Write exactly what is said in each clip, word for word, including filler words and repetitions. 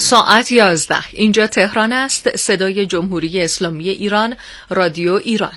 ساعت یازده. اینجا تهران است. صدای جمهوری اسلامی ایران، رادیو ایران.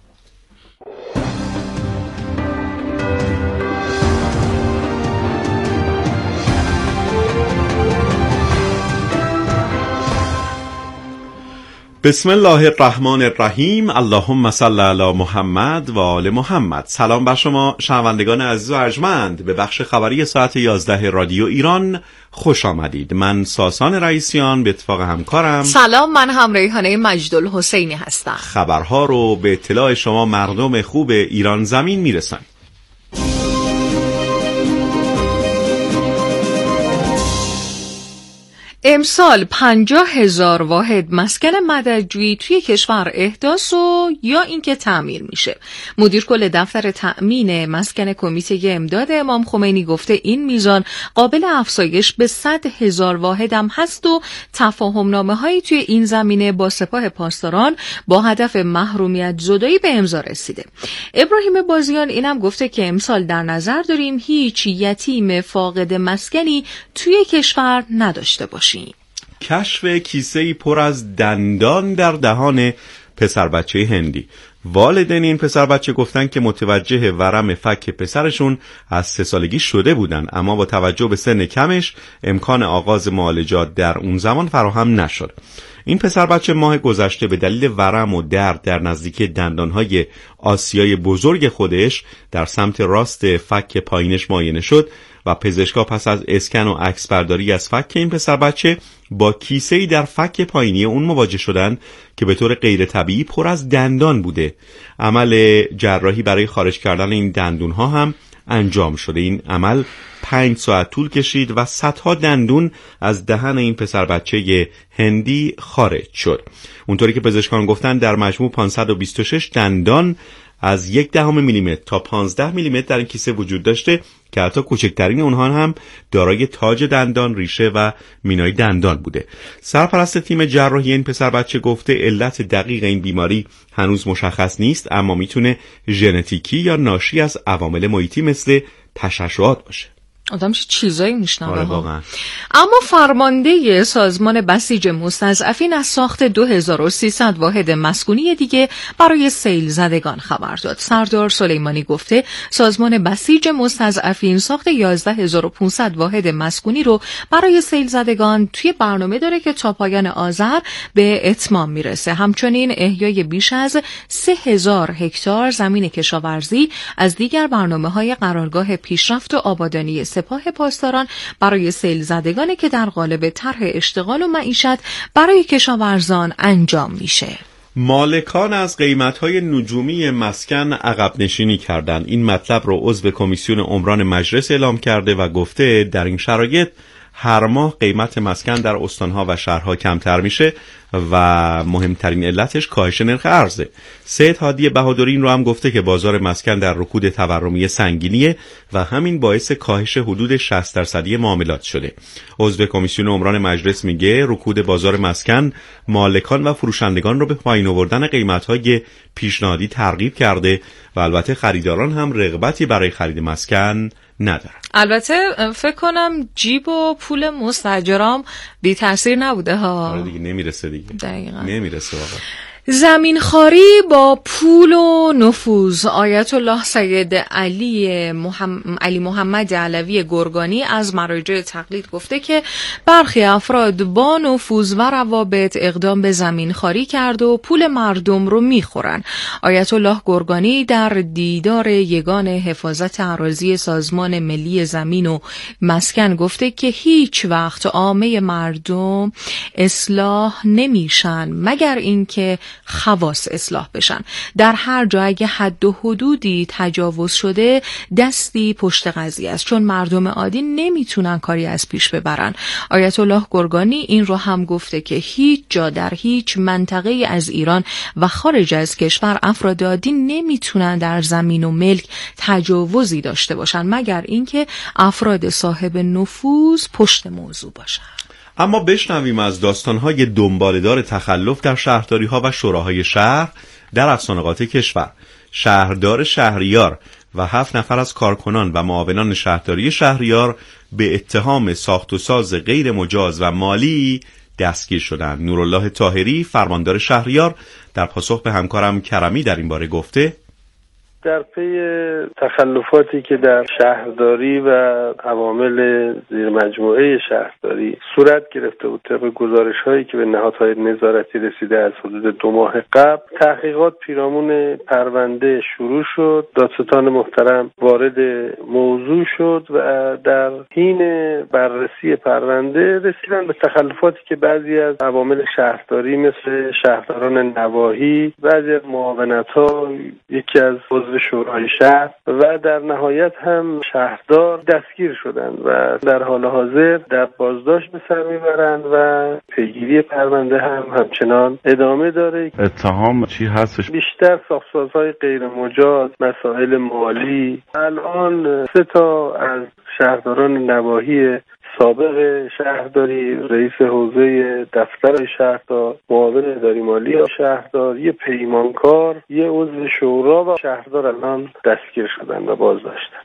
بسم الله الرحمن الرحیم. اللهم صل علی محمد و آل محمد. سلام بر شما شنوندگان عزیز و ارجمند. به بخش خبری ساعت یازده رادیو ایران خوش آمدید. من ساسان رئیسیان به اتفاق همکارم. سلام، من هم ریحانه مجدالحسینی هستم. خبرها رو به اطلاع شما مردم خوب ایران زمین میرسند. امسال پنجاه هزار واحد مسکن مددجویی توی کشور احداث و یا اینکه تعمیر میشه. مدیر کل دفتر تأمین مسکن کمیته امداد امام خمینی گفته این میزان قابل افزایش به صد هزار واحد هم هست و تفاهمنامه هایی توی این زمینه با سپاه پاسداران با هدف محرومیت زدایی به امضا رسیده. ابراهیم بازیان اینم گفته که امسال در نظر داریم هیچ یتیم فاقد مسکنی توی کشور نداشته باشیم. کشف کیسه‌ای پر از دندان در دهان پسر بچه هندی. والدین این پسر بچه گفتن که متوجه ورم فک پسرشون از سه سالگی شده بودن، اما با توجه به سن کمش امکان آغاز معالجات در اون زمان فراهم نشد. این پسر بچه ماه گذشته به دلیل ورم و درد در نزدیک دندانهای آسیای بزرگ خودش در سمت راست فک پایینش معاینه شد و پزشکا پس از اسکن و عکس برداری از فک این پسر بچه با کیسه‌ای در فک پایینی اون مواجه شدن که به طور غیر طبیعی پر از دندان بوده. عمل جراحی برای خارج کردن این دندون‌ها هم انجام شده. این عمل پنج ساعت طول کشید و صدها دندون از دهن این پسر بچه هندی خارج شد. اونطوری که پزشکان گفتن در مجموع پانصد و بیست و شش دندان از یک دهم میلیمتر تا پانزده میلیمتر در این کیسه وجود داشته که حتی کوچکترین اونها هم دارای تاج دندان، ریشه و مینای دندان بوده. سرپرست تیم جراحی این پسر بچه گفته علت دقیق این بیماری هنوز مشخص نیست، اما میتونه ژنتیکی یا ناشی از عوامل محیطی مثل تشعشعات باشه. آدم چه چیزایی میشنوه. آره واقعا. اما فرمانده سازمان بسیج مستضعفین از ساخت دو هزار و سیصد واحد مسکونی دیگه برای سیل زدگان خبر داد. سردار سلیمانی گفته سازمان بسیج مستضعفین ساخت یازده هزار و پانصد واحد مسکونی رو برای سیل زدگان توی برنامه داره که تا پایان آذر به اتمام میرسه. همچنین احیای بیش از سه هزار هکتار زمین کشاورزی از دیگر برنامه‌های قرارگاه پیشرفت و آبادانی سپاه پاسداران برای سیل زدگانی که در قالب طرح اشتغال و معیشت برای کشاورزان انجام میشه. مالکان از قیمت‌های نجومی مسکن عقب نشینی کردند. این مطلب رو عضو کمیسیون عمران مجلس اعلام کرده و گفته در این شرایط هر ماه قیمت مسکن در استانها و شهرها کمتر میشه و مهمترین علتش کاهش نرخ ارزه. سید هادی بهادری این رو هم گفته که بازار مسکن در رکود تورمی سنگینیه و همین باعث کاهش حدود شصت درصدی معاملات شده. عضو کمیسیون عمران مجلس میگه رکود بازار مسکن مالکان و فروشندگان رو به پایین آوردن قیمت‌های پیشنهادی ترغیب کرده و البته خریداران هم رغبتی برای خرید مسکن ندارن. البته فکر کنم جیب و پول مستاجرام بی تاثیر نبوده ها. آره دیگه نمیرسه دیگه. دقیقاً. نمیرسه واقعا. زمین خاری با پول و نفوذ. آیت الله سید علی محمد, علی محمد علوی گرگانی از مراجع تقلید گفته که برخی افراد با نفوذ و روابط اقدام به زمین خاری کرد و پول مردم رو میخورن. آیت الله گرگانی در دیدار یگان حفاظت اراضی سازمان ملی زمین و مسکن گفته که هیچ وقت عامه مردم اصلاح نمیشن مگر اینکه خواص اصلاح بشن. در هر جا اگه حد و حدودی تجاوز شده دستی پشت قضیه است، چون مردم عادی نمیتونن کاری از پیش ببرن. آیت الله گرگانی این رو هم گفته که هیچ جا در هیچ منطقه از ایران و خارج از کشور افراد عادی نمیتونن در زمین و ملک تجاوزی داشته باشن مگر اینکه افراد صاحب نفوذ پشت موضوع باشن. اما بشنویم از داستان‌های دنباله‌دار تخلف در شهرداری‌ها و شوراهای شهر در افسانه‌قاطع کشور. شهردار شهریار و هفت نفر از کارکنان و معاونان شهرداری شهریار به اتهام ساخت و ساز غیر مجاز و مالی دستگیر شدند. نورالله طاهری فرماندار شهریار در پاسخ به همکارم کرمی در این باره گفته: در پی تخلفاتی که در شهرداری و عوامل زیر مجموعه شهرداری صورت گرفته بود، طبق گزارش‌هایی که به نهادهای نظارتی رسیده از حدود دو ماه قبل، تحقیقات پیرامون پرونده شروع شد. دادستان محترم وارد موضوع شد و در حین بررسی پرونده رسیدن به تخلفاتی که بعضی از عوامل شهرداری مثل شهرداران نواحی، بعضی از معاونت‌ها، یکی از شورای شهر و در نهایت هم شهردار دستگیر شدند و در حال حاضر در بازداشت به سر میبرند و پیگیری پرونده هم همچنان ادامه داره. اتهام چی هستش؟ بیشتر ساخت‌وسازهای غیر مجاز، مسائل مالی. الان سه تا از شهرداران نواحی سابق شهرداری، رئیس حوزه دفتر شهردار، معاون اداری مالی شهردار، یه پیمانکار، یه عضو شورا و شهردار الان دستگیر شدن و بازداشتن.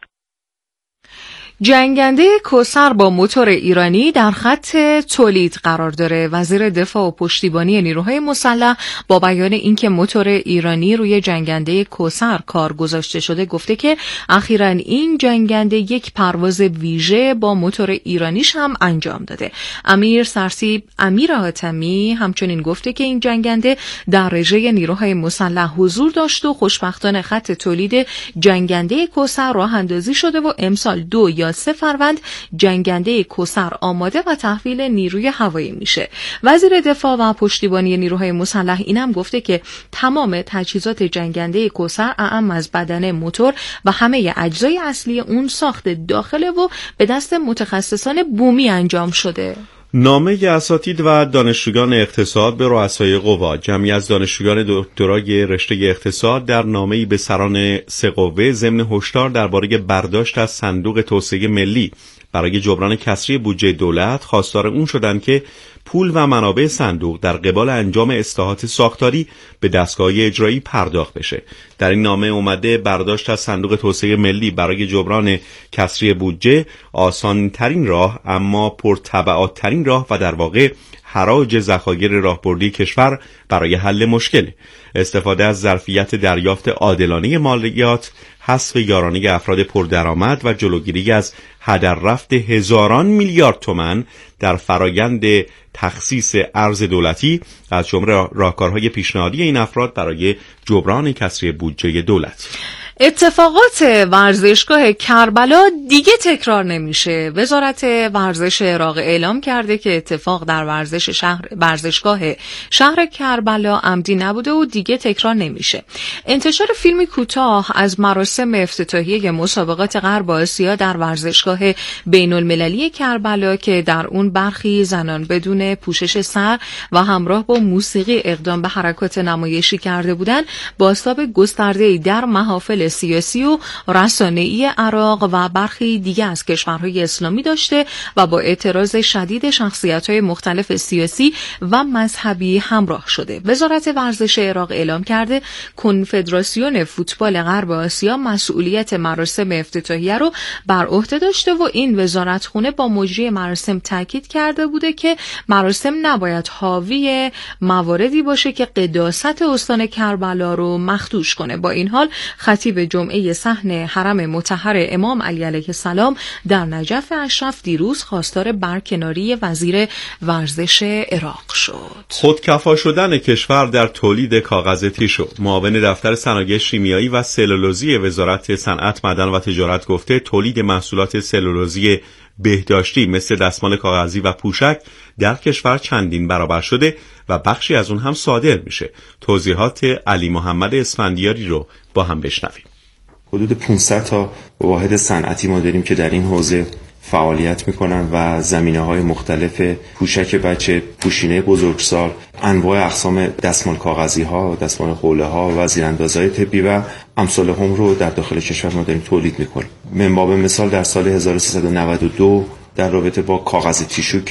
جنگنده کوثر با موتور ایرانی در خط تولید قرار داره. وزیر دفاع و پشتیبانی نیروهای مسلح با بیان اینکه موتور ایرانی روی جنگنده کوثر کار گذاشته شده گفته که اخیراً این جنگنده یک پرواز ویژه با موتور ایرانیش هم انجام داده. امیر سرسیب امیر حاتمی همچنین گفته که این جنگنده در رژه نیروهای مسلح حضور داشت و خوشبختانه خط تولید جنگنده کوثر راه اندازی شده و امسال دو یا سه فروند جنگنده کوثر آماده و تحویل نیروی هوایی میشه. وزیر دفاع و پشتیبانی نیروهای مسلح اینم گفته که تمام تجهیزات جنگنده کوثر اعم از بدن، موتور و همه اجزای اصلی اون ساخت داخله و به دست متخصصان بومی انجام شده. نامه اساتید و دانشجویان اقتصاد به رؤسای قوا. جمعی از دانشجویان دکترای رشته اقتصاد در نامه‌ای به سران سه قوه ضمن هشدار درباره برداشت از صندوق توسعه ملی برای جبران کسری بودجه دولت خواستار اون شدند که پول و منابع صندوق در قبال انجام اصلاحات ساختاری به دستگاه اجرایی پرداخت بشه. در این نامه اومده برداشت از صندوق توسعه ملی برای جبران کسری بودجه آسان ترین راه اما پرتبعات ترین راه و در واقع حراج ذخایر راهبردی کشور برای حل مشکل. استفاده از ظرفیت دریافت عادلانه مالیات، حذف یارانه افراد پردرآمد و جلوگیری از هدر رفت هزاران میلیارد تومان در فرایند تخصیص ارز دولتی از جمله راهکارهای پیشنهادی این افراد برای جبران کسری بودجه دولت. اتفاقات ورزشگاه کربلا دیگه تکرار نمیشه. وزارت ورزش عراق اعلام کرده که اتفاق در ورزش شهر ورزشگاه شهر کربلا عمدی نبوده و دیگه تکرار نمیشه. انتشار فیلمی کوتاه از مراسم افتتاحیه مسابقات غرب آسیا در ورزشگاه بین المللی کربلا که در اون برخی زنان بدون پوشش سر و همراه با موسیقی اقدام به حرکات نمایشی کرده بودند، بازتاب گسترده‌ای در محافل سیاسی و رسانه‌ای عراق و برخی دیگه از کشورهای اسلامی داشته و با اعتراض شدید شخصیت‌های مختلف سیاسی و مذهبی همراه شده. وزارت ورزش عراق اعلام کرده کنفدراسیون فوتبال غرب آسیا مسئولیت مراسم افتتاحیه رو بر عهده داشته و این وزارتخونه با مجری مراسم تاکید کرده بوده که مراسم نباید حاوی مواردی باشه که قداست استان کربلا رو مخدوش کنه. با این حال خطیب جمعه صحن حرم مطهر امام علی علیه السلام در نجف اشرف دیروز خواستار برکناری وزیر ورزش عراق شد. خودکفا شدن کشور در تولید کاغذ تیشو. معاون دفتر صنایع شیمیایی و سلولوزی وزارت صنعت، معدن و تجارت گفته تولید محصولات سلولوزی بهداشتی مثل دستمال کاغذی و پوشک در کشور چندین برابر شده و بخشی از اون هم صادر میشه. توضیحات علی محمد اسفندیاری رو با هم بشنویم. حدود پانصد تا واحد صنعتی ما داریم که در این حوزه فعالیت میکنن و زمینه‌های مختلف پوشک بچه، پوشینه بزرگسال، انواع اقسام دستمال کاغذی ها، دستمال حوله ها و زیراندازهای طبی و امثال هم رو در داخل کشور ما داریم تولید میکنیم. من باب مثال در سال هزار و سیصد و نود و دو در رابطه با کاغذ تیشو که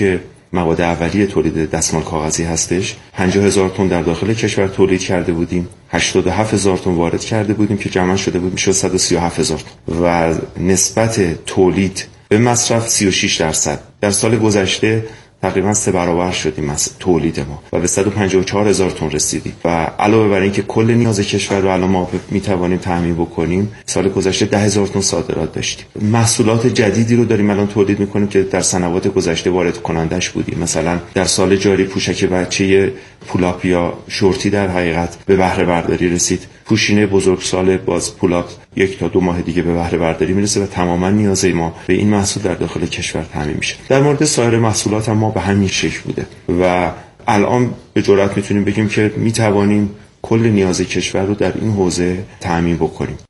مواد اولیه تولید دستمال کاغذی هستش. پنجاه هزار تن در داخل کشور تولید کرده بودیم، هشتاد و هفت هزار تن وارد کرده بودیم که جمع شده بود میشه صد و سی و هفت هزار تن و نسبت تولید به مصرف سی و شش درصد. در سال گذشته تقریبا سه برابر شدیم از تولید ما و به صد و پنجاه و چهار هزار تن رسیدیم و علاوه بر این که کل نیاز کشور رو الان ما میتوانیم تامین بکنیم، سال گذشته ده هزار تن صادرات داشتیم. محصولات جدیدی رو داریم الان تولید میکنیم که در سنوات گذشته وارد کنندش بودیم. مثلا در سال جاری پوشک بچه پولاپ یا شورتی در حقیقت به بهره برداری رسید. پوشینه بزرگسال باز پولاپ یک تا دو ماه دیگه به بهره برداری میرسه و تماما نیاز ما به این محصول در داخل کشور تامین میشه. در مورد سایر محصولات هم ما به همین شکل بوده و الان به جرئت میتونیم بگیم که میتوانیم کل نیاز کشور رو در این حوزه تامین بکنیم.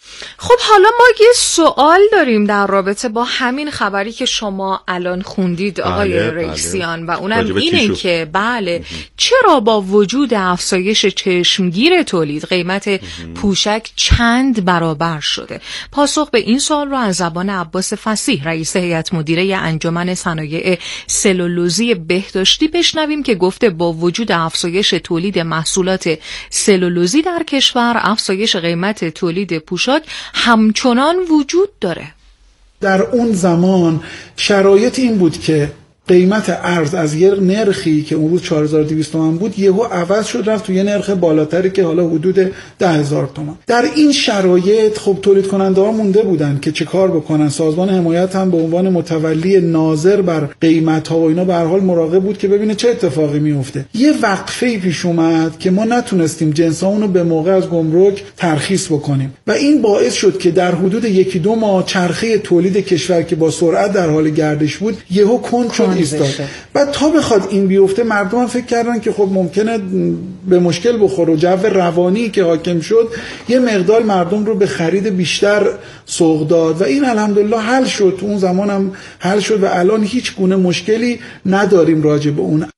خب حالا ما یه سوال داریم در رابطه با همین خبری که شما الان خوندید آقای بله، رئیسیان بله. و اونم اینه که بله چرا با وجود افزایش چشمگیر تولید قیمت پوشک چند برابر شده؟ پاسخ به این سوال رو از زبان عباس فصیح رئیس هیئت مدیره انجمن صنایع سلولوزی بهداشتی بشنویم که گفته با وجود افزایش تولید محصولات سلولوزی در کشور افزایش قیمت تولید پوشاک همچنان وجود داره. در اون زمان شرایط این بود که قیمت ارز از یه نرخی که اون روز چهار هزار و دویست تومان بود یهو عوض شد رفت تو یه نرخ بالاتری که حالا حدود ده هزار تومان. در این شرایط خب تولید کننده ها مونده بودن که چه کار بکنن. سازمان حمایت هم به عنوان متولی ناظر بر قیمت ها و اینا به هر حال مراقب بود که ببینه چه اتفاقی میفته. یه وقفه پیش اومد که ما نتونستیم جنسامون رو به موقع از گمرک ترخیص بکنیم و این باعث شد که در حدود یکی دو ماه چرخه تولید کشور که با سرعت در حال گردش بود یهو کند شد ایستاد. بعد تا بخواد این بیفته مردم هم فکر کردن که خب ممکنه به مشکل بخوره و جو روانی که حاکم شد یه مقدار مردم رو به خرید بیشتر سوق داد و این الحمدلله حل شد. اون زمان هم حل شد و الان هیچ گونه مشکلی نداریم راجع به اون.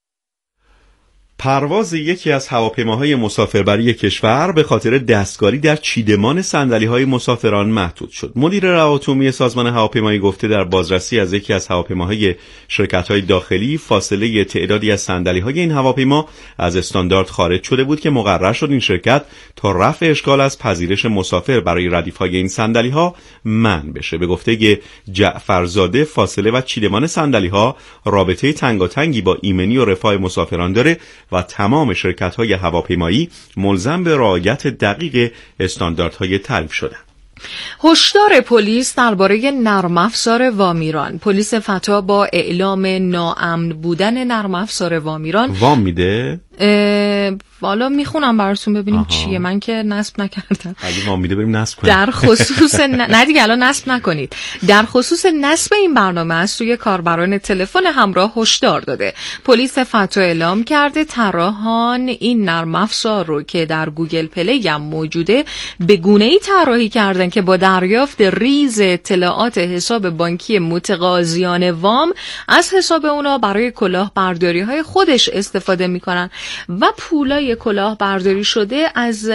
پرواز یکی از هواپیماهای مسافربری کشور به خاطر دستکاری در چیدمان صندلی‌های مسافران محدود شد. مدیر روابط عمومی سازمان هواپیمایی گفته در بازرسی از یکی از هواپیماهای شرکت‌های داخلی فاصله تعدادی از صندلی‌های این هواپیما از استاندارد خارج شده بود که مقرر شد این شرکت تا رفع اشکال از پذیرش مسافر برای ردیف‌های این صندلی‌ها منع بشه. به گفته جعفرزاده فاصله و چیدمان صندلی‌ها رابطه تنگاتنگی با ایمنی و رفاه مسافران داره و تمام شرکت‌های هواپیمایی ملزم به رعایت دقیق استانداردهای تعریف شدند. هشدار پلیس درباره نرم افزار وامیران. پلیس فتا با اعلام ناامن بودن نرم افزار وامیران وام میده؟ والا میخونم براتون ببینیم آها. چیه، من که نصب نکردم. اگه وام میده بریم نصب کنیم. در خصوص ن... نه دیگه الان نصب نکنید. در خصوص نصب این برنامه از سوی کاربران تلفن همراه هشدار داده. پلیس فتا اعلام کرده طراحان این نرم افزار رو که در گوگل پلی هم موجوده به گونه‌ای طراحی کردن که با دریافت ریز اطلاعات حساب بانکی متقاضیان وام از حساب اونا برای کلاهبرداری‌های خودش استفاده می‌کنن و پولای کلاه برداری شده از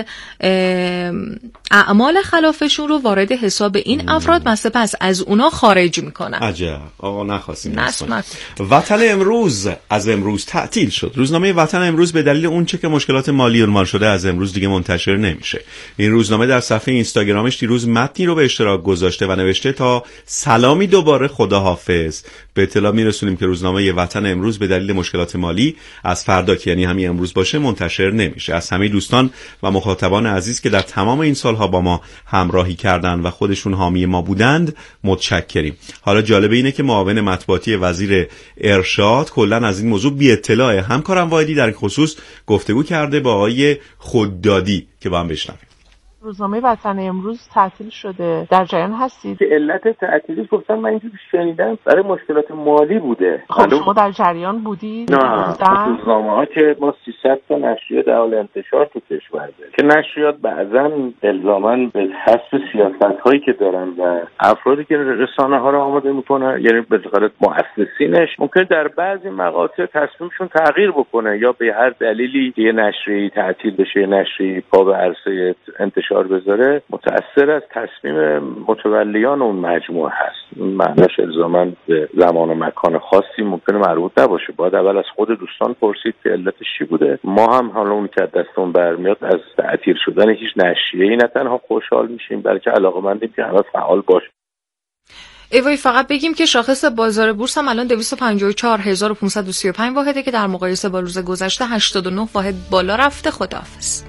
اعمال خلافشون رو وارد حساب این افراد و سپس از اونا خارج میکنن. عجب. آقا نخواستیم نسمت. وطن امروز از امروز تعطیل شد. روزنامه وطن امروز به دلیل اون چه که مشکلات مالی عنوان شده از امروز دیگه منتشر نمیشه. این روزنامه در صفحه اینستاگرامش دیروز متنی رو به اشتراک گذاشته و نوشته تا سلامی دوباره خداحافظ. به اطلاع میرسونیم که روزنامه وطن امروز به دلیل مشکلات مالی از فردا که یعنی همین امروز باشه منتشر نمیشه. از همه دوستان و مخاطبان عزیز که در تمام این سالها با ما همراهی کردند و خودشون حامی ما بودند متشکریم. حالا جالب اینه که معاون مطبوعاتی وزیر ارشاد کلا از این موضوع بی اطلاعه. همکارم واحدی در این خصوص گفتگو کرده با آقای خوددادی که با هم بشنویم. روزنامه وطن امروز تعطیل شده، در جریان هستید؟ علت تعطیلی گفتم من اینجوری شنیدم برای مشکلات مالی بوده. خب شما در جریان بودید؟ نه، روزنامه‌ها که ما سیصد تا نشریه در حال انتشار تو کشور داریم که نشریات بعضاً الزاماً به حسب سیاست‌هایی که دارن و افرادی که رسانه‌ها رو آماده می‌کنن، یعنی به خاطر مؤسسینش ممکن در بعضی مقاطع تصمیمشون تغییر بکنه یا به هر دلیلی یه نشریه تعطیل بشه، نشریه پا به عرصه انتشار فشار بذاره متأثر از تصمیم متولیان اون مجموعه هست. معناش الزاماً به زمان و مکان خاصی ممکنه مربوط نباشه. باید اول از خود دوستان پرسید که علتش چی بوده. ما هم حالا اون که دستمون برمیاد از تعطیل شدن هیچ نشریه‌ای نه تنها خوشحال میشیم بلکه علاقه‌مندیم که همه فعال باشه. ایوای فقط بگیم که شاخص بازار بورس هم الان دویست و پنجاه و چهار هزار و پانصد و سی و پنج واحده که در مقایسه با روز گذشته هشتاد و نه واحد بالا رفته. خداحافظ.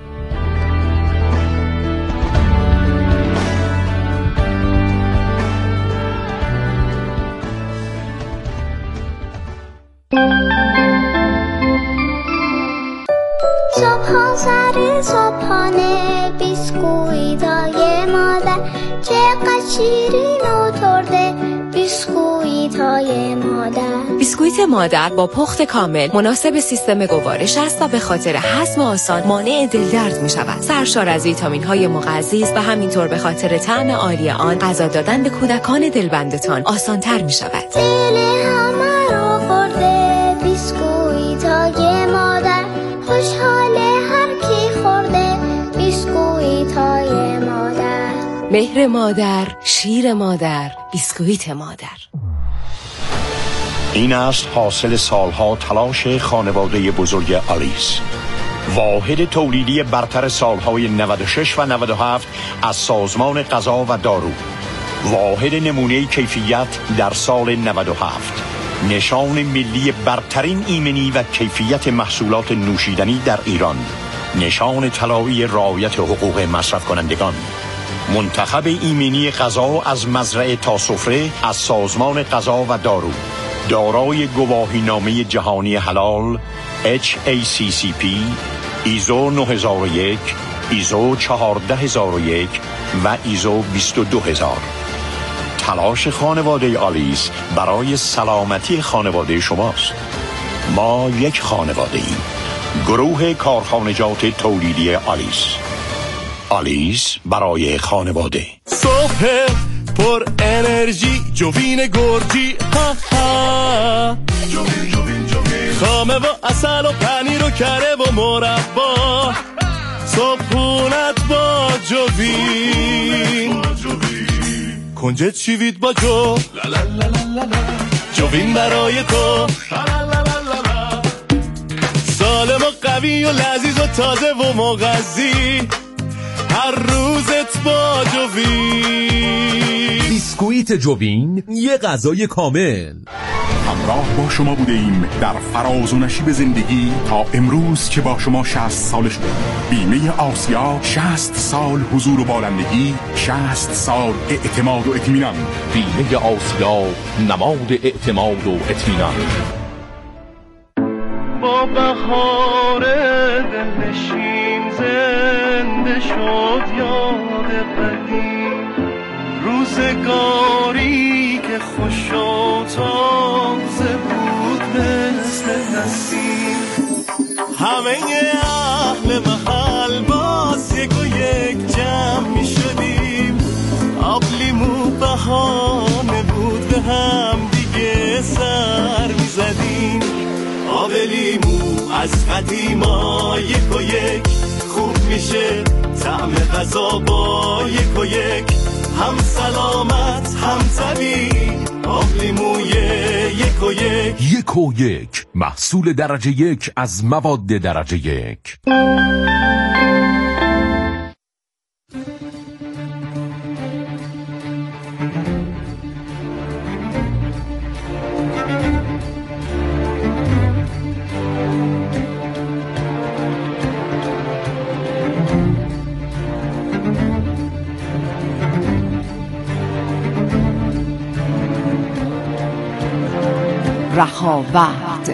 صبح سر صبحانه بیسکویتای مادر چقدر شیرین و ترده بیسکویتای مادر. بیسکویت مادر با پخت کامل مناسب سیستم گوارش است و به خاطر هضم آسان مانع دلدرد می شود. سرشار از ویتامین های مغذی است و همینطور به خاطر طعم عالی آن غذا دادن به کودکان دلبندتان آسان تر می شود. دل همه رو خورده بیسکویتای مادر، خوشحاله هر کی خورده بیسکویتای مادر. مهر مادر، شیر مادر، بیسکویت مادر. این است حاصل سالها تلاش خانواده بزرگ آلیس، واحد تولیدی برتر سالهای نود و شش و نود و هفت از سازمان غذا و دارو، واحد نمونه کیفیت در سال نود و هفت، نشان ملی برترین ایمنی و کیفیت محصولات نوشیدنی در ایران، نشان طلایی رعایت حقوق مصرف کنندگان، منتخب ایمنی غذا از مزرعه تا سفره از سازمان غذا و دارو، دارای گواهینامه جهانی حلال اچ ای سی سی پی، ایزو نه هزار و یک، ایزو چهارده هزار و یک و ایزو بیست و دو هزار. تلاش خانواده آلیس برای سلامتی خانواده شماست. ما یک خانواده ایم. گروه کارخانجات تولیدی آلیس. آلیس برای خانواده. صبح پر انرژی جوین گرجی ها ها، جوین جوین جوین، خامه و اصل و پنیر و کره و مربا، صبحونت با جوین، کنجد شیوید با جو، جوین برای تو، سالم و قوی و لذیذ و تازه و مغذی، هر روزت با جوین. بیسکویت جوین، یه غذای کامل. همراه با شما بوده ایم در فراز و نشیب زندگی تا امروز که با شما شصت سال شد. بیمه آسیا، شصت سال حضور و بالندگی، شصت سال اعتماد و اطمینان. بیمه آسیا، نماد اعتماد و اطمینان. با بهار دلنشین زنده شد یاد قدیم، روزگاری که خوش و تازه بود مثل نسیم. همه اهل محل باز یک و یک جمع می شدیم، آب لیمو بهانه بود به هم دیگه سر می زدیم. آب لیمو از قدیما یک و یک خوب میشه، طعم غذا با یک و یک، هم سلامت هم طبیعی. آب لیموی یک و یک، یک و یک، محصول درجه یک از مواد درجه یک. رهاورد.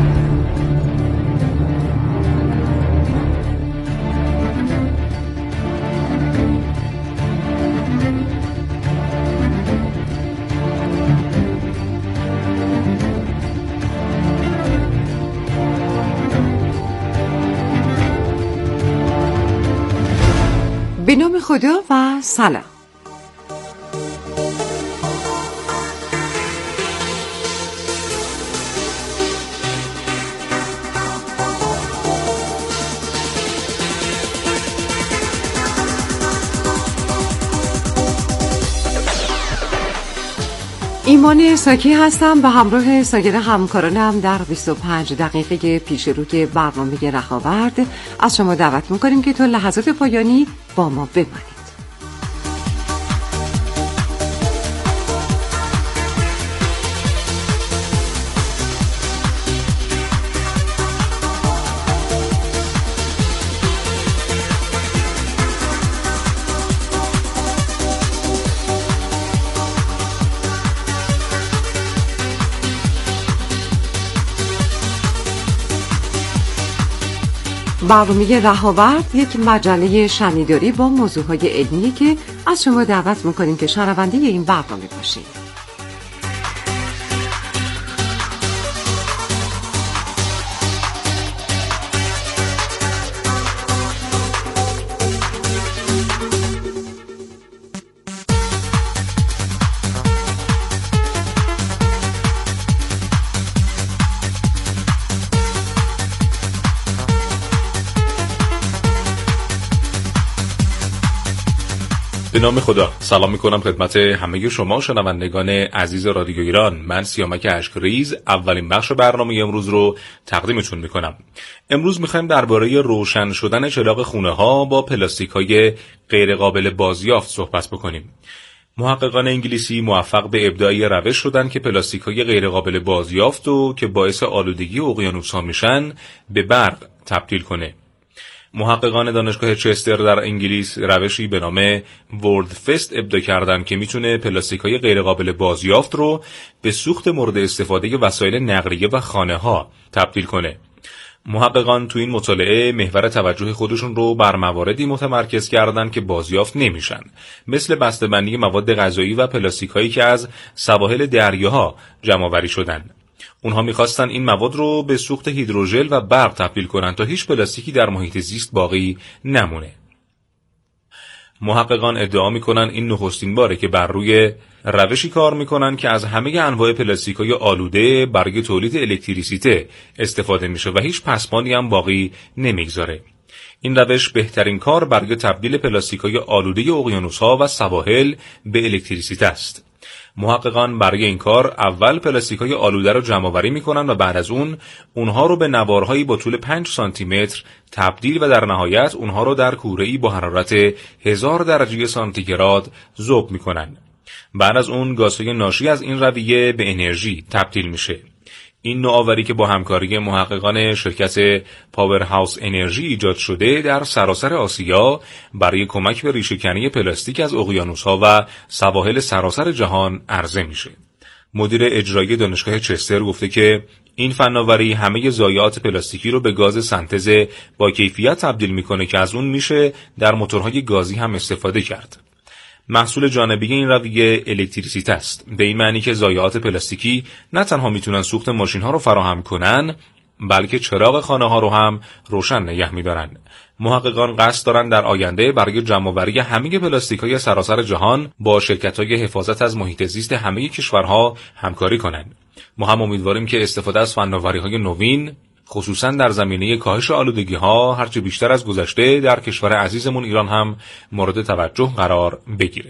به نام خدا و سلام. ایمان ساکی هستم و همراه سایر همکارانم در بیست و پنج دقیقه پیش روی برنامه رهاورد از شما دعوت می‌کنیم که تا لحظات پایانی با ما بمانید. برنامه رهاورد یک مجله شنیداری با موضوعهای علمی که از شما دعوت میکنیم که شنونده این برنامه باشید. به نام خدا سلام میکنم خدمت همه شما شنوندگان عزیز رادیو ایران. من سیامک اشکریز اولین بخش برنامه امروز رو تقدیمتون میکنم. امروز میخوایم درباره روشن شدن چراغ خونه ها با پلاستیک های غیر قابل بازیافت صحبت بکنیم. محققان انگلیسی موفق به ابداع روش شدن که پلاستیک های غیر قابل بازیافت و که باعث آلودگی اقیانوس ها میشن به برق تبدیل کنه. محققان دانشگاه چستر در انگلیس روشی به نام وردفست ابداع کردن که میتونه پلاستیک‌های غیر قابل بازیافت رو به سوخت مورد استفاده وسایل نقلیه و خانه‌ها تبدیل کنه. محققان تو این مطالعه محور توجه خودشون رو بر مواردی متمرکز کردن که بازیافت نمیشن، مثل بسته‌بندی مواد غذایی و پلاستیک‌هایی که از سواحل دریاها جمع‌آوری شدن. اونها میخواستن این مواد رو به سوخت هیدروژل و برق تبدیل کنن تا هیچ پلاستیکی در محیط زیست باقی نمونه. محققان ادعا میکنن این نخستین باره که بر روی روشی کار میکنن که از همه انواع پلاستیک‌های آلوده برای تولید الکتریسیته استفاده میشه و هیچ پسمانی هم باقی نمیگذاره. این روش بهترین کار برای تبدیل پلاستیک‌های آلوده اقیانوس‌ها و سواحل به الکتریسیته است. محققان برای این کار اول پلاستیک‌های آلوده رو جمع‌آوری می‌کنن و بعد از اون اونها رو به نوارهایی با طول پنج سانتی متر تبدیل و در نهایت اونها رو در کوره‌ای با حرارت هزار درجه سانتیگراد ذوب می‌کنن. بعد از اون گازهای ناشی از این رویه به انرژی تبدیل میشه. این نوآوری که با همکاری محققان شرکت پاورهاوس انرژی ایجاد شده در سراسر آسیا برای کمک به ریشه‌کنی پلاستیک از اقیانوس‌ها و سواحل سراسر جهان عرضه میشه. مدیر اجرایی دانشگاه چستر گفته که این فناوری همه ضایعات پلاستیکی رو به گاز سنتز با کیفیت تبدیل میکنه که از اون میشه در موتورهای گازی هم استفاده کرد. محصول جانبی این رویه الکتریسیته است، به این معنی که ضایعات پلاستیکی نه تنها میتونن سوخت ماشین ها رو فراهم کنن، بلکه چراغ خانه ها رو هم روشن نگه میدارن. محققان قصد دارن در آینده برای جمع‌آوری همه پلاستیک های سراسر جهان با شرکت های حفاظت از محیط زیست همه کشورها همکاری کنن. ما هم امیدواریم که استفاده از فناوری های نوین خصوصا در زمینه کاهش آلودگی ها هرچه بیشتر از گذشته در کشور عزیزمون ایران هم مورد توجه قرار بگیره.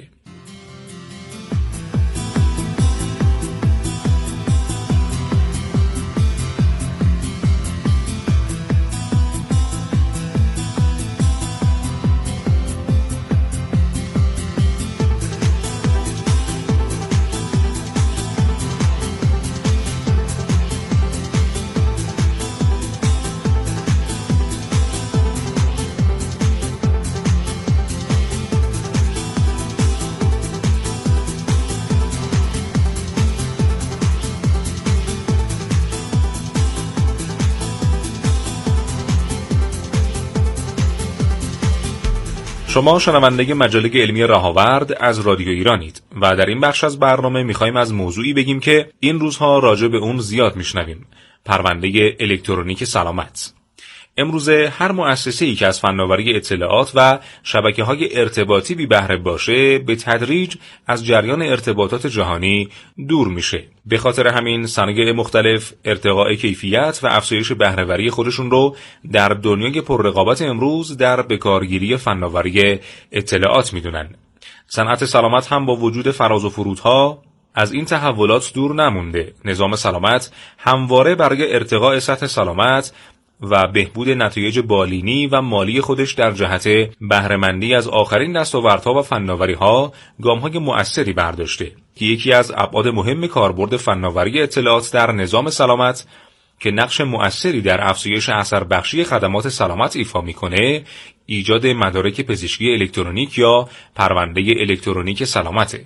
شما شنونده مجله علمی رهاورد از رادیو ایرانید و در این بخش از برنامه میخوایم از موضوعی بگیم که این روزها راجع به اون زیاد میشنویم: پرونده الکترونیک سلامت. امروزه هر مؤسسه‌ای که از فناوری اطلاعات و شبکه‌های ارتباطی بی بهره باشه به تدریج از جریان ارتباطات جهانی دور میشه. به خاطر همین صنایع مختلف ارتقاء کیفیت و افزایش بهره‌وری خودشون رو در دنیای پررقابت امروز در بکارگیری فناوری اطلاعات میدونن. صنعت سلامت هم با وجود فراز و فرودها از این تحولات دور نمونده. نظام سلامت همواره برای ارتقاء سطح سلامت و بهبود نتایج بالینی و مالی خودش در جهت بهره‌مندی از آخرین دستاوردها و فناوری‌ها گام‌های مؤثری برداشته که یکی از ابعاد مهم کاربرد فناوری اطلاعات در نظام سلامت که نقش مؤثری در افزایش اثر بخشی خدمات سلامت ایفا می‌کنه، ایجاد مدارک پزشکی الکترونیک یا پرونده الکترونیک سلامته.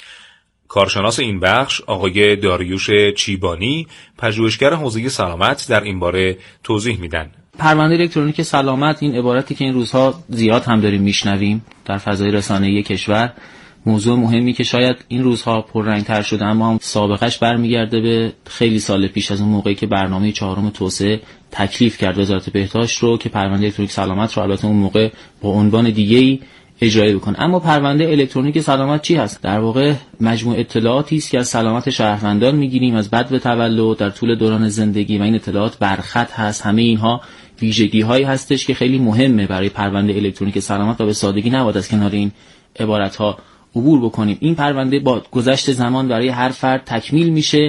کارشناس این بخش آقای داریوش چیبانی، پژوهشگر حوزه سلامت، در این باره توضیح میدن. پرونده الکترونیک سلامت، این عبارتی که این روزها زیاد هم داریم میشنویم در فضای رسانه‌ای کشور، موضوع مهمی که شاید این روزها پررنگ‌تر شده اما هم سابقش برمیگرده به خیلی سال پیش، از اون موقعی که برنامه چهارم توسعه تکلیف کرد وزارت بهداشت رو که پرونده الکترونیک سلامت رو البته اون موقع با عنوان دیگه‌ای اجرایی بکنه. اما پرونده الکترونیک سلامت چی هست؟ در واقع مجموع اطلاعاتی است که از سلامت شهروندان میگیریم از بدو تولد در طول دوران زندگی و این اطلاعات برخط هست. همه اینها ویژگی‌هایی هستش که خیلی مهمه برای پرونده الکترونیک سلامت و به سادگی نباید از کنار این عبارت‌ها عبور بکنیم. این پرونده با گذشت زمان برای هر فرد تکمیل میشه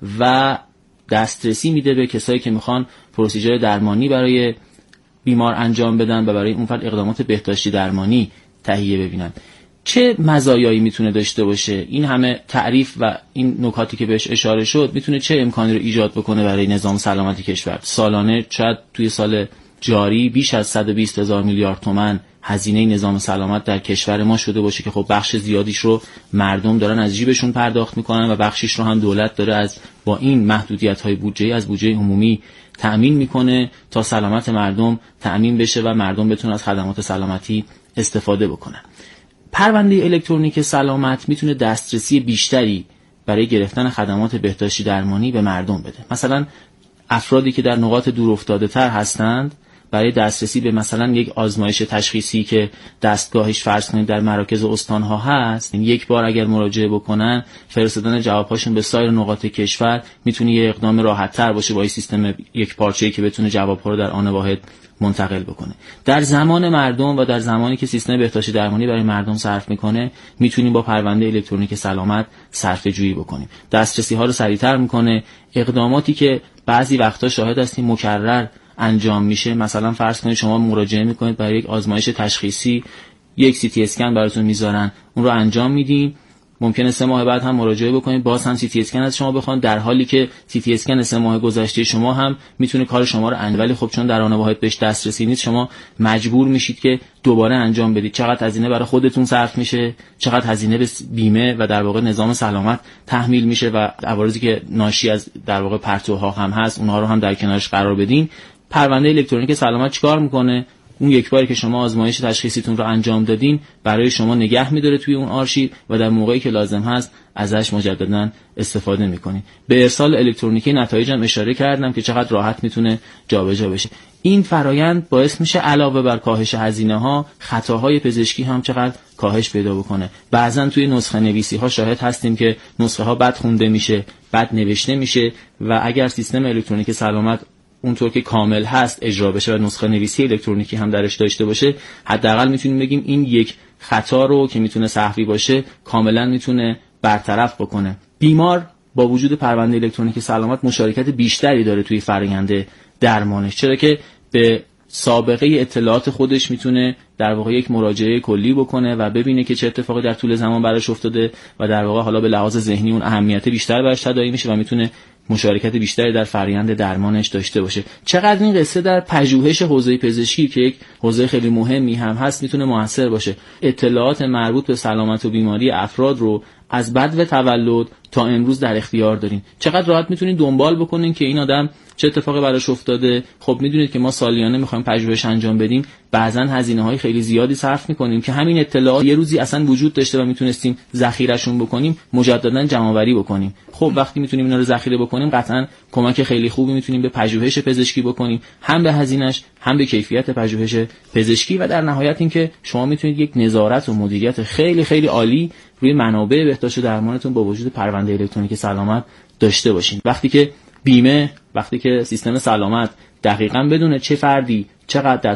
و دسترسی میده به کسایی که میخوان پروسیجر درمانی برای بیمار انجام بدن و برای اون فرد اقدامات بهداشتی درمانی تهیه ببینن. چه مزایایی میتونه داشته باشه؟ این همه تعریف و این نکاتی که بهش اشاره شد میتونه چه امکانی رو ایجاد بکنه برای نظام سلامتی کشور؟ سالانه شاید توی سال جاری بیش از صد و بیست هزار میلیارد تومان هزینه نظام سلامت در کشور ما شده باشه که خب بخش زیادیش رو مردم دارن از جیبشون پرداخت میکنن و بخشیش رو هم دولت داره از با این محدودیت‌های بودجه از بودجه عمومی تأمین میکنه تا سلامت مردم تأمین بشه و مردم بتونن از خدمات سلامتی استفاده بکنن. پرونده الکترونیک سلامت میتونه دسترسی بیشتری برای گرفتن خدمات بهداشتی درمانی به مردم بده. مثلا افرادی که در نقاط دورافتاده تر هستند برای دسترسی به مثلا یک آزمایش تشخیصی که دستگاهش فرض کنید در مراکز استانها هست، یک بار اگر مراجعه بکنن فرستادن جوابهاشون به سایر نقاط کشور میتونه یه اقدام راحت تر باشه با این سیستم یک پارچه‌ای که بتونه جوابها رو در آن واحد منتقل بکنه. در زمان مردم و در زمانی که سیستم بهداشتی درمانی برای مردم صرف میکنه میتونیم با پرونده الکترونیک سلامت صرفه جویی بکنیم. دسترسی ها رو سریعتر میکنه. اقداماتی که بعضی وقتا شاهد هستیم مکرر انجام میشه، مثلا فرض کنید شما مراجعه میکنید برای یک آزمایش تشخیصی، یک سی تی اسکن براتون میذارن، اون رو انجام میدین، ممکنه سه ماه بعد هم مراجعه بکنید باز هم سی تی اسکن از شما بخوان، در حالی که سی تی اسکن سه ماه گذشته شما هم میتونه کار شما رو انجام، ولی خب چون در آن واحد بهش دسترسی نیست شما مجبور میشید که دوباره انجام بدید. چقدر هزینه برای خودتون صرف میشه، چقدر هزینه به بیمه و در واقع نظام سلامت تحمیل میشه و عوارضی که ناشی از در واقع پرتوها هم هست اونها رو هم در کنارش قرار بدین. پرونده الکترونیک سلامت چیکار میکنه؟ اون یک باری که شما آزمایش تشخیصیتون رو انجام دادین برای شما نگه میداره توی اون آرشیو و در موقعی که لازم هست ازش مجددا استفاده میکنین. به ارسال الکترونیکی نتایج هم اشاره کردم که چقدر راحت میتونه جابجا بشه. این فرایند باعث میشه علاوه بر کاهش هزینه ها خطاهای پزشکی هم چقدر کاهش پیدا بکنه. بعضا توی نسخه نویسی ها شاهد هستیم که نسخه ها بد خونده میشه، بد نوشته میشه و اگر سیستم الکترونیک سلامت اونطور که کامل هست اجرا بشه و نسخه نویسی الکترونیکی هم درش داشته باشه، حداقل میتونیم بگیم این یک خطا رو که میتونه سهوی باشه کاملا میتونه برطرف بکنه. بیمار با وجود پرونده الکترونیک سلامت مشارکت بیشتری داره توی فرآیند درمانش، چرا که به سابقه اطلاعات خودش میتونه در واقع یک مراجعه کلی بکنه و ببینه که چه اتفاقی در طول زمان براش افتاده و در واقع حالا به لحاظ ذهنی اون اهمیت بیشتر براش تداعی میشه و میتونه مشارکت بیشتری در فرآیند درمانش داشته باشه. چقدر این قصه در پژوهش حوزه پزشکی که یک حوزه خیلی مهمی هم هست میتونه موثر باشه. اطلاعات مربوط به سلامت و بیماری افراد رو از بدو تولد تا امروز در اختیار دارین. چقدر راحت میتونین دنبال بکنین که این آدم چه اتفاقی براش افتاده. خب میدونید که ما سالیانه میخوایم پژوهش انجام بدیم، بعضن هزینه‌های خیلی زیادی صرف میکنیم که همین اطلاعات یه روزی اصلا وجود داشته و میتونستیم ذخیره‌شون بکنیم، مجددا جمع‌آوری بکنیم. خب وقتی میتونیم اینا رو ذخیره بکنیم قطعاً کمک خیلی خوبی میتونیم به پژوهش پزشکی بکنیم، هم به هزینه‌اش هم به کیفیت پژوهش پزشکی و در نهایت اینکه شما میتونید یک نظارت و مدیریت خیلی خیلی عالی روی منابع بهداشت و درمانتون با وجود پرونده الکترونیک سلامت داشته باشین. وقتی که بیمه، وقتی که سیستم سلامت دقیقاً بدونه چه فردی چقدر در